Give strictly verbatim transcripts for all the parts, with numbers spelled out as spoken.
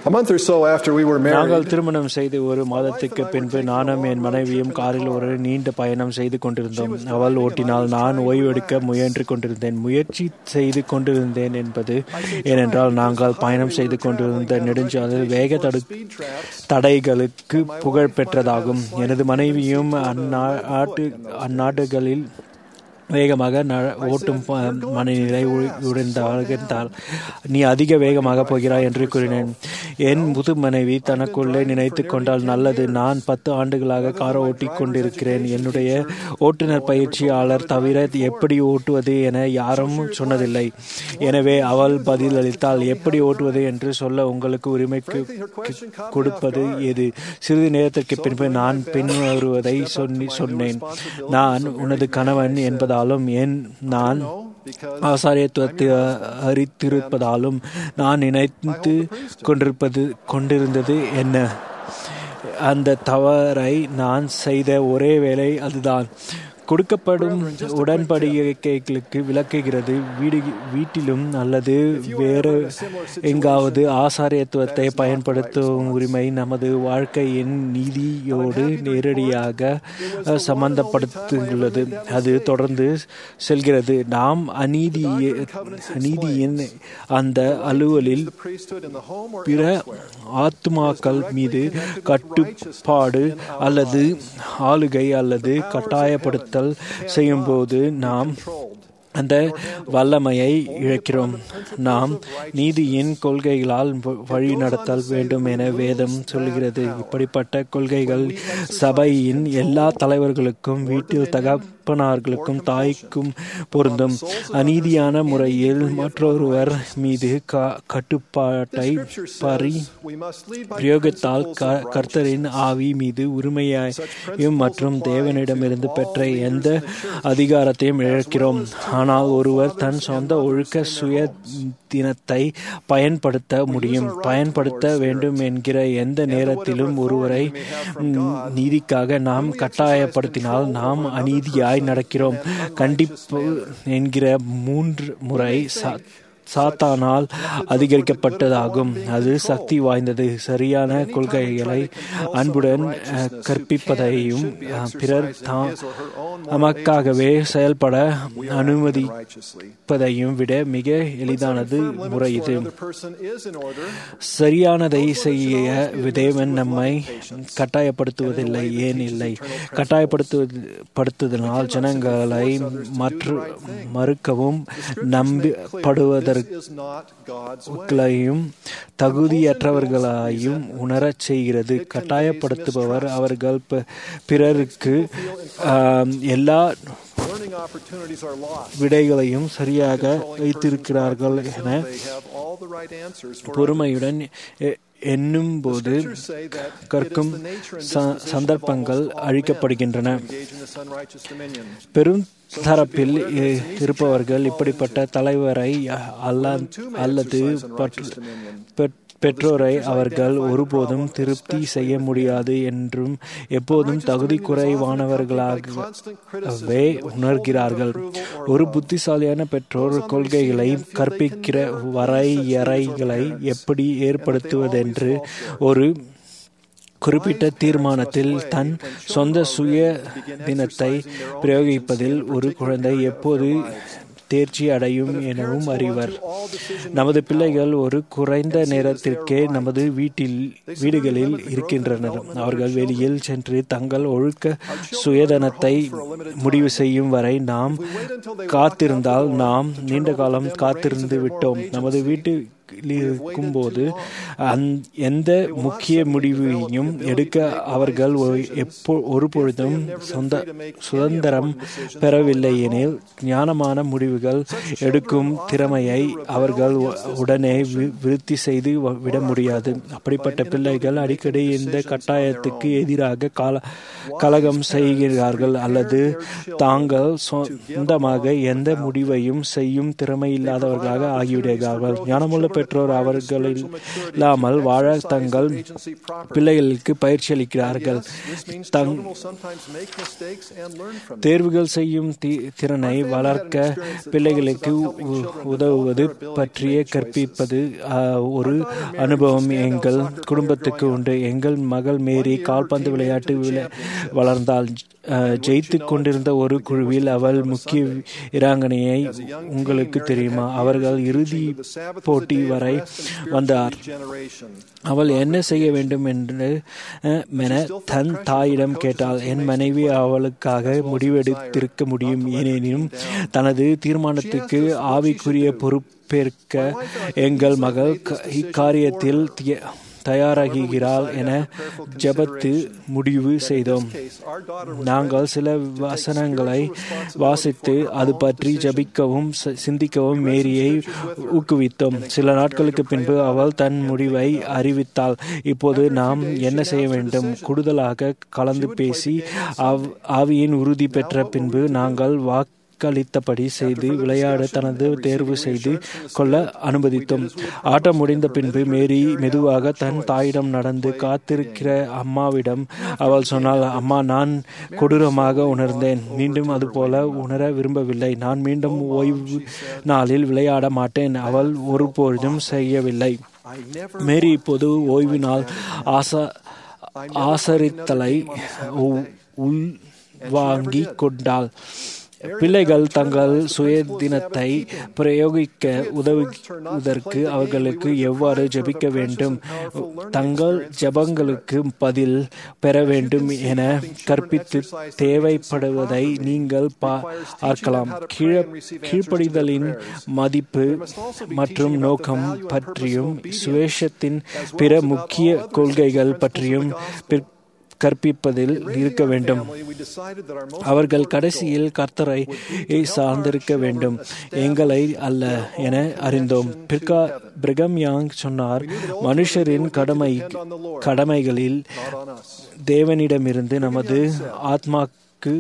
A month or so after we were நாங்கள் married, திருமணம் செய்து ஒரு மாதத்துக்கு பின்பு நானும் என் மனைவியும் காரில் ஒரு நீண்ட பயணம் செய்து கொண்டிருந்தோம். அவள் ஓட்டினால் நான் ஓய்வெடுக்க முயன்று கொண்டிருந்தேன். முயற்சி செய்து கொண்டிருந்தேன் என்பது ஏனென்றால் நாங்கள் பயணம் செய்து கொண்டிருந்த நெடுஞ்சாலை வேக தடு தடைகளுக்கு புகழ் பெற்றதாகும். எனது மனைவியும் அந்நாட்டு அந்நாடுகளில் வேகமாக ஓட்டும் மனநிலை உடைந்தால் நீ அதிக வேகமாக போகிறாய் என்று கூறினேன். என் முது மனைவி தனக்குள்ளே நினைத்து கொண்டால், நல்லது, நான் பத்து ஆண்டுகளாக காரை ஓட்டி கொண்டிருக்கிறேன். என்னுடைய ஓட்டுநர் பயிற்சியாளர் தவிர எப்படி ஓட்டுவது என யாரும் சொன்னதில்லை. எனவே அவள் பதில் அளித்தால், எப்படி ஓட்டுவது என்று சொல்ல உங்களுக்கு உரிமை கொடுப்பது எது? சிறிது நேரத்திற்கு பின்பு நான் பின்வருவதை சொன்னேன். நான் உனது கணவன் என்பதால் ஏன் நான் ஆசாரியத்துவத்தை அறித்திருப்பதாலும் நான் நினைத்து கொண்டிருப்பது கொண்டிருந்தது என்ன? அந்த தவறை நான் செய்த ஒரே வேலை அதுதான். கொடுக்கப்படும் உடன்படிக்கைகளுக்கு விளக்குகிறது. வீடு வீட்டிலும் அல்லது வேறு எங்காவது ஆசாரியத்துவத்தை பயன்படுத்தும் உரிமை நமது வாழ்க்கையின் நீதியோடு நேரடியாக சம்பந்தப்படுத்துள்ளது. அது தொடர்ந்து செல்கிறது. நாம் அநீதிய நீதியின் அந்த அலுவலில் பிற ஆத்துமாக்கள் மீது கட்டுப்பாடு அல்லது ஆளுகை அல்லது கட்டாயப்படுத்த செய்யும்போது நாம் அந்த வல்லமையை இழக்கிறோம். நாம் நீதியின் கொள்கைகளால் வழி நடத்தல் வேண்டும் என வேதம் சொல்கிறது. இப்படிப்பட்ட கொள்கைகள் சபையின் எல்லா தலைவர்களுக்கும், வீட்டில் தகப்பனார்களுக்கும், தாய்க்கும் பொருந்தும். அநீதியான முறையில் மற்றொருவர் மீது கட்டுப்பாட்டை பறி பிரயோகித்தால் கர்த்தரின் ஆவி மீது உரிமையையும் மற்றும் தேவனிடமிருந்து பெற்ற எந்த அதிகாரத்தையும் இழக்கிறோம். ஆனால் ஒருவர் தன் சொந்த ஒழுக்க சுயதினத்தை பயன்படுத்த முடியும். பயன்படுத்த வேண்டும் என்கிற எந்த நேரத்திலும் ஒருவரை நீதிக்காக நாம் கட்டாயப்படுத்தினால் நாம் அநீதியாய் நடக்கிறோம். கண்டிப்பு என்கிற மூன்று முறை சாத்தானால் அதிகரிக்கப்பட்டதாகும். அது சக்தி வாய்ந்தது. சரியான கொள்கைகளை அன்புடன் கற்பிப்பதையும் பிறர் தமக்காகவே செயல்பட அனுமதிப்பதையும் விட மிக எளிதானது முறை இது. சரியானதை செய்ய தேவன் நம்மை கட்டாயப்படுத்துவதில்லை. ஏன் இல்லை? கட்டாயப்படுத்துவதனால் ஜனங்களை மற்ற மறுக்கவும் நம்பப்படுவதற்கு யும் தகுதியற்றவர்களாயும் உணரச் செய்கிறது. கட்டாயப்படுத்துபவர் அவர்கள் பிறருக்கு எல்லா விடைகளையும் சரியாக வைத்திருக்கிறார்கள் என பொறுமையுடன் என்னும்போது கற்கும் சந்தர்ப்பங்கள் அழிக்கப்படுகின்றன. பெரும் தரப்பில் இருப்பவர்கள் இப்படிப்பட்ட தலைவரை அல்லது பெற்றோரை அவர்கள் ஒருபோதும் திருப்தி செய்ய முடியாது என்றும் எப்போதும் தகுதி குறைவானவர்களாகவே உணர்கிறார்கள். ஒரு புத்திசாலியான பெற்றோர் கொள்கைகளை கற்பிக்கிற வரையறைகளை எப்படி ஏற்படுத்துவதென்று ஒரு குறிப்பிட்ட தீர்மானத்தில் தன் சொந்த சுய தினத்தை பிரயோகிப்பதில் ஒரு குழந்தை எப்போது தேர்ச்சி அடையும் எனவும் அறிவர். நமது பிள்ளைகள் ஒரு குறைந்த நேரத்திற்கே நமது வீட்டில் வீடுகளில் இருக்கின்றனர். அவர்கள் வெளியில் சென்று தங்கள் ஒழுக்க சுயதனத்தை முடிவு செய்யும் வரை நாம் காத்திருந்தால் நாம் நீண்ட காலம் காத்திருந்து விட்டோம். நமது வீட்டு இருக்கும்போது எந்த முக்கிய முடிவையும் எடுக்க அவர்கள் எப்போ ஒருபொழுதும் சொந்த சுதந்திரம் பெறவில்லை எனில் ஞானமான முடிவுகள் எடுக்கும் திறமையை அவர்கள் உடனே விருத்தி செய்து விட முடியாது. அப்படிப்பட்ட பிள்ளைகள் அடிக்கடி இந்த கட்டாயத்துக்கு எதிராக கால கலகம் செய்கிறார்கள் அல்லது தாங்கள் சொந்தமாக எந்த முடிவையும் செய்யும் திறமை இல்லாதவர்களாக ஆகிவிடுகிறார்கள். ஞானமுள்ள பெற்றோர் அவர்களில் இல்லாமல் வாழ தங்கள் பிள்ளைகளுக்கு பயிற்சி அளிக்கிறார்கள். தங் தேர்வுகள் செய்யும் திறனை வளர்க்க பிள்ளைகளுக்கு உதவுவது பற்றிய கற்பிப்பது ஒரு அனுபவம் எங்கள் குடும்பத்துக்கு உண்டு. எங்கள் மகள் மேரி கால்பந்து விளையாட்டு வளர்ந்தால் ஜெயித்து கொண்டிருந்த ஒரு குழுவில் அவள் முக்கிய வீராங்கனையை உங்களுக்கு தெரியுமா? அவர்கள் இறுதி போட்டி வரை வந்தார். அவள் என்ன செய்ய வேண்டும் என்று என தன் தாயிடம் கேட்டாள். என் மனைவி அவளுக்காக முடிவெடுத்திருக்க முடியும், ஏனெனினும் தனது தீர்மானத்துக்கு ஆவிக்குரிய பொறுப்பேற்க எங்கள் மகள் இக்காரியத்தில் தயாராகிறாள் என ஜெபத்து முடிவு செய்தோம். நாங்கள் சில வசனங்களை வாசித்து அது பற்றி ஜெபிக்கவும் சிந்திக்கவும் மேரியை ஊக்குவித்தோம். சில நாட்களுக்கு பின்பு அவள் தன் முடிவை அறிவித்தாள். இப்போது நாம் என்ன செய்ய வேண்டும்? கூடுதலாக கலந்து பேசி ஆவியின் உறுதி பெற்ற பின்பு நாங்கள் வாக்கு அளித்தபடி செய்து விளையாட தனது தேர்வு செய்து கொள்ள அனுமதித்தோம். ஆட்டம் முடிந்த பின்பு மேரி மெதுவாக தன் தாயிடம் நடந்து காத்திருக்கிற அம்மாவிடம் அவள் சொன்னாள், அம்மா, நான் கொடூரமாக உணர்ந்தேன். மீண்டும் அதுபோல உணர விரும்பவில்லை. நான் மீண்டும் ஓய்வு நாளில் விளையாட மாட்டேன். அவள் ஒருபொழுதும் செய்யவில்லை. மேரி இப்போது ஓய்வு நாள் ஆசா ஆசரித்தலை உள் வாங்கி கொண்டாள். பிள்ளைகள் தங்கள் சுயதினத்தை பிரயோகிக்க உதவுவதற்கு அவர்களுக்கு எவ்வாறு ஜெபிக்க வேண்டும், தங்கள் ஜெபங்களுக்கு பதில் பெற வேண்டும் என கற்பித்து தேவைப்படுவதை நீங்கள் பார்க்கலாம். கீழ்ப்படிதலின் மதிப்பு மற்றும் நோக்கம் பற்றியும் சுவேஷத்தின் பிற முக்கிய கொள்கைகள் பற்றியும் கற்பிப்பதில் இருக்க வேண்டும். அவர்கள் கடைசியில் கர்த்தரை சார்ந்திருக்க வேண்டும், எங்களை அல்ல என அறிந்தோம். பிரிகம் யாங் சொன்னார், மனுஷரின் கடமை கடமைகளில் தேவனிடமிருந்து நமது ஆத்மாக்கு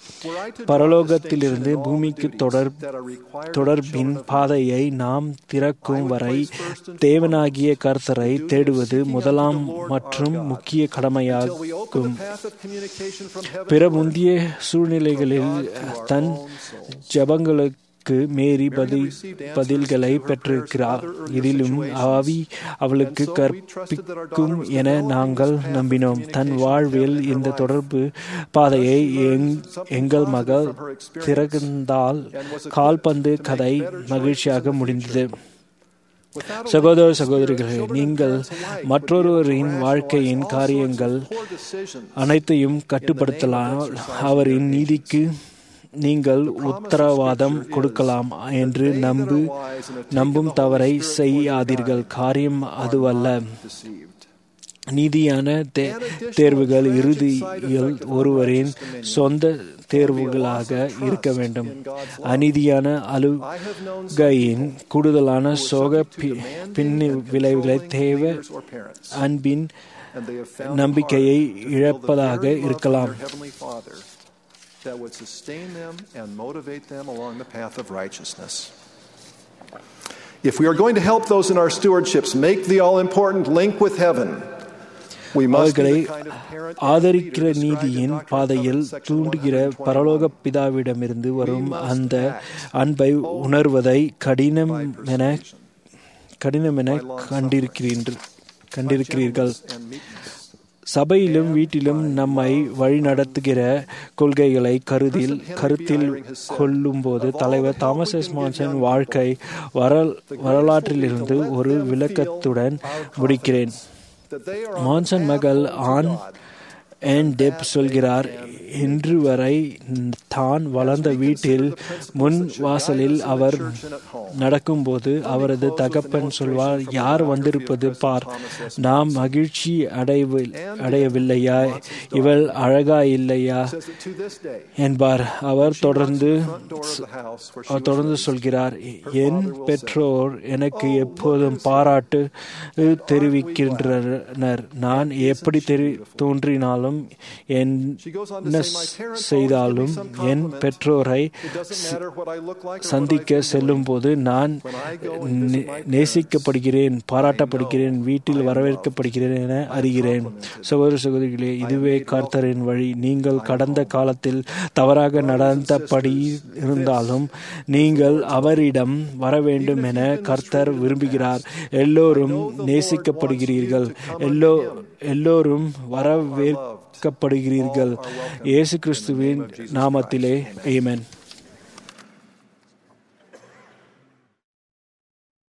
பரலோகத்திலிருந்து பூமிக்கு தொடர் தொடர்பின் பாதையை நாம் திறக்கும் வரை தேவனாகிய கர்த்தரை தேடுவது முதலாம் மற்றும் முக்கிய கடமையாகும். பிற முந்திய சூழ்நிலைகளில் தன் ஜெபங்களுக்கு மேரி பதில் பதில்களை பெற்றிருக்கிறார். இதிலும் ஆவி அவளுக்கு கற்பிக்கும் என நாங்கள் நம்பினோம். தன் வாழ்வில் இந்த தொடர்பு பாதையை எங்கள் மகள் திறந்தால் கால்பந்து கதை மகிழ்ச்சியாக முடிந்தது. சகோதர சகோதரிகளே, நீங்கள் மற்றொருவரின் வாழ்க்கையின் காரியங்கள் அனைத்தையும் கட்டுப்படுத்தலாம். அவரின் நீதிக்கு நீங்கள் உத்தரவாதம் கொடுக்கலாம் என்று நம்பு நம்பும் தவறை செய்யாதீர்கள். காரியம் அதுவல்ல. நீதியான தேர்வுகள் இறுதியில் ஒருவரின் சொந்த தேர்வுகளாக இருக்க வேண்டும். அநீதியான அழுகையின் கூடுதலான சோக பின் விளைவுகளை தேவ அன்பின் நம்பிக்கையை இழப்பதாக இருக்கலாம். That would sustain them and motivate them along the path of righteousness. If we are going to help those in our stewardships make the all-important link with heaven, we must be the kind of parent ஆதரிக்கிற நீதியின் பாதையில் தூண்டுகிற பரலோக பிதாவிடமிருந்து வரும் அந்த அன்பை உணர்வதை கடினம் என கடினம் என கண்டிருக்கிறீர்கள் கண்டிருக்கிறீர்கள் சபையிலும் வீட்டிலும் நம்மை வழிநடத்துகிற கொள்கைகளை கருதில் கருத்தில் கொள்ளும்போது தலைவர் தாமஸ் எஸ் மான்சன் வாழ்க்கை வரல் வரலாற்றிலிருந்து ஒரு விளக்கத்துடன் முடிக்கிறேன். மான்சன் மகள் ஆன் அண்ட் டெப் சொல்கிறார், இன்று வரை தான் வளர்ந்த வீட்டில் முன் வாசலில் அவர் நடக்கும்போது அவரது தகப்பன் சொல்வார், யார் வந்திருப்பது பார், நாம் மகிழ்ச்சி அடையவில்லையா, இவள் அழகா இல்லையா என்பார். அவர் தொடர்ந்து தொடர்ந்து சொல்கிறார், என் பெற்றோர் எனக்கு எப்போதும் பாராட்டு தெரிவிக்கின்றனர். நான் எப்படி தெரி தோன்றினாலும் இருந்தாலும் என்ன செய்தாலும் என் பெற்றோரை சந்திக்க செல்லும் போது நான் நேசிக்கப்படுகிறேன், பாராட்டப்படுகிறேன், வீட்டில் வரவேற்கப்படுகிறேன் என அறிகிறேன். சகோதர சகோதரிகளே, இதுவே கர்த்தரின் வழி. நீங்கள் கடந்த காலத்தில் தவறாக நடந்தபடி இருந்தாலும் நீங்கள் அவரிடம் வர வேண்டும் என கர்த்தர் விரும்புகிறார். எல்லோரும் நேசிக்கப்படுகிறீர்கள், எல்லோ எல்லோரும் வரவேற்கப்படுகிறீர்கள். இயேசு கிறிஸ்துவின் நாமத்திலே ஆமென்.